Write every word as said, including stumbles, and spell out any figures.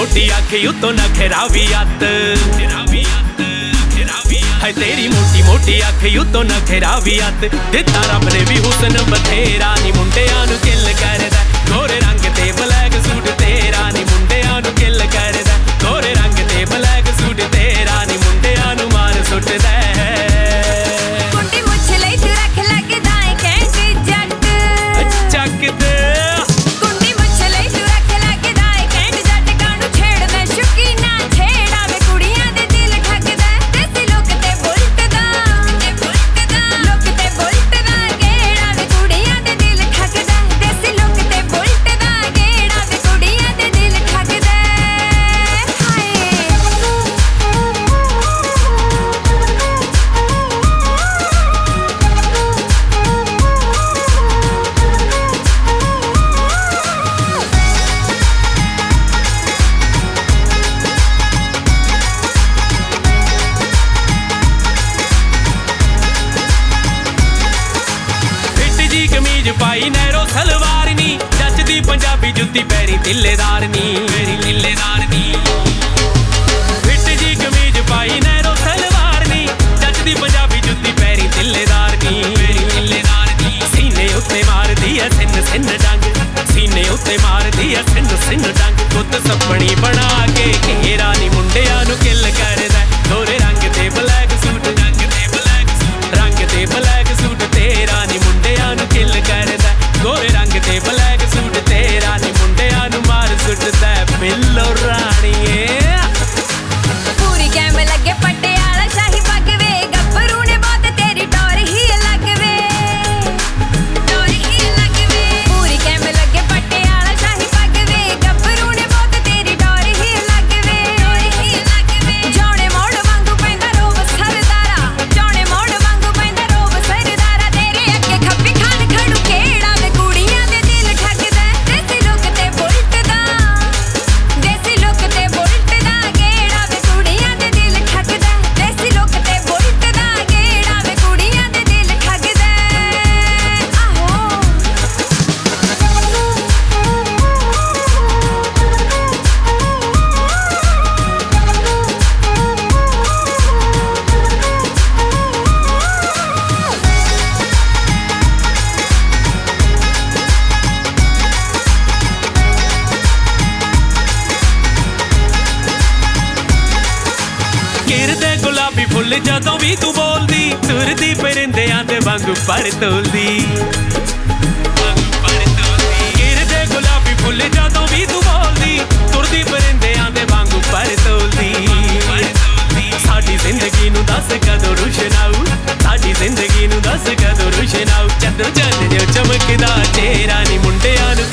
मोटी अख उत्तों नखरा भी अत है तेरी मोटी मोटी अख उत्तों नखरा भी अत दिता रब ने भी हुसन बथेरा नी मुंडियां नू किल करदा गोरे रंग ते ब्लैक सूट तेरा नी मुंडियां नू किल करदा गोरे रंग ते ब्लैक सूट तेरा नी मुंडियां नू मार सुटदा कुंडी मुछ लई तू रख लगदा है कैंट जट चक दे कुंडी मुछ लई तू रख लगदा है कैंट जट कानू छेड़दा शौकीना छेड़ा वे कुड़ियां दे दिल ठगदा देसी लोक ते बुलटदा ते बुलटदा लोक ते बुलटदा गेड़ा वे कुड़ियां दे दिल ठगदा देसी लोक ते बुलटदा गेड़ा वे कुड़ियां दे दिल ठगदा हाय कमीज पाई नैरो सलवार नी जचदी पंजाबी जुत्ती पैरी तिल्लेदार नी पैरी तिल्लेदार नी फिट जी कमीज पाई नैरो सलवार नी जचदी पंजाबी जुत्ती पैरी तिल्लेदार नी पैरी तिल्लेदार नी सीने उत्ते मारदी ऐ सिन सिन डंग सीने उत्ते मारदी ऐ सिन सिन डंग कुत्त सपनी बना के घेरा नी मुंडियां नू किल करदा गोरे रंग ते ब्लैक सूट रंग ते ब्लैक सूट रंग ते ब्लैक सूट तेरा नी मुंडियां नू किल करदा गोरे रंग ते ब्लैक सूट तेरा नी मुंडियां नू मार सुटदा बिल्लो राणीए पूरी कैम लगे पटियाला शाही पग वे गब्बरू ने बहुत तेरी टोर ही अलग वे टोर ही अलग वे पूरी कैम लगे पटियाला शाही पग वे गब्बरू ने बहुत तेरी टोर ही अलग वे टोर ही अलग वे जौने मोड़ वांगू पैंदा रोब सरदारा जौने मोड़ वांगू पैंदा रोब सरदारा तेरे अगे खप्पी खान खड़ू केड़ा वे कुड़ियां दे दिल ठगदा देसी लोक ते बुलटदा देसी लोक ते बुलटदा गेड़ा वे कुड़ियां दे दिल ठगदा देसी लोक ते बुलटदा गेड़ा वे कुड़ियां दे दिल ठगदा आहो किरदे गुलाबी फुल जदों भी तू बोलदी तुरदी परिंदियां दे वांगू पर तोलदी वांगू पर तोलदी किरदे गुलाबी फुल जदों भी तू बोलदी तुरदी परिंदियां दे वांगू पर तोलदी साडी जिंदगी नू दस कदों रुशनाऊ साडी जिंदगी नू दस कदों रुशनाऊ चंद चंद जो चमकदा चेहरा नी मुंडियां नू